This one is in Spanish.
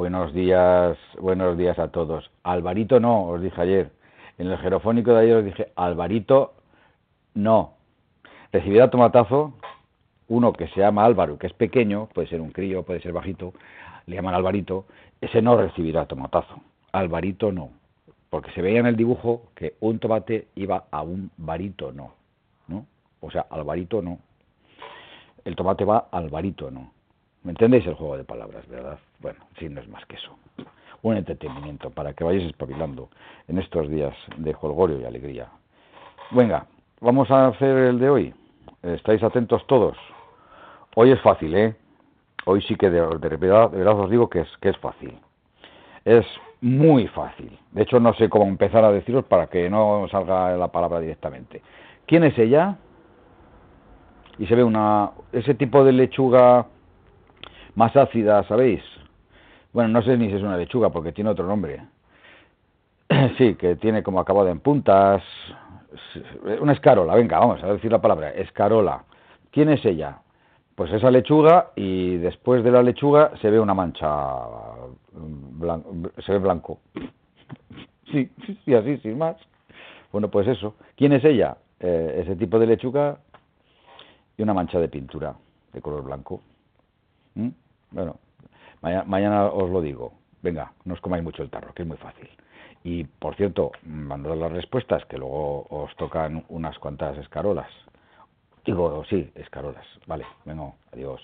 buenos días a todos. Alvarito no, os dije ayer. En el jerofónico de ayer os dije, Alvarito no. Recibirá tomatazo uno que se llama Álvaro, que es pequeño, puede ser un crío, puede ser bajito, le llaman Alvarito, ese no recibirá tomatazo. Alvarito no. Porque se veía en el dibujo que un tomate iba a un barítono, ¿no? O sea, Alvarito no. El tomate va al barítono. ¿Me entendéis el juego de palabras, verdad? Bueno, sí, no es más que eso. Un entretenimiento para que vayáis espabilando en estos días de jolgorio y alegría. Venga, vamos a hacer el de hoy. ¿Estáis atentos todos? Hoy es fácil, ¿eh? Hoy sí que de verdad os digo que es fácil. Es muy fácil. De hecho, no sé cómo empezar a deciros para que no salga la palabra directamente. ¿Quién es ella? Y se ve ese tipo de lechuga más ácida, ¿sabéis? Bueno, no sé ni si es una lechuga porque tiene otro nombre. Sí, que tiene como acabado en puntas. Una escarola, venga, vamos a decir la palabra, escarola. ¿Quién es ella? Pues esa lechuga, y después de la lechuga se ve una mancha, se ve blanco. Sí, sí, así, sin más. Bueno, pues eso. ¿Quién es ella? Ese tipo de lechuga y una mancha de pintura de color blanco. ¿Mm? Bueno, mañana os lo digo. Venga, no os comáis mucho el tarro, que es muy fácil. Y, por cierto, mandad las respuestas, que luego os tocan unas cuantas escarolas. Digo, sí, escarolas. Vale, venga, adiós.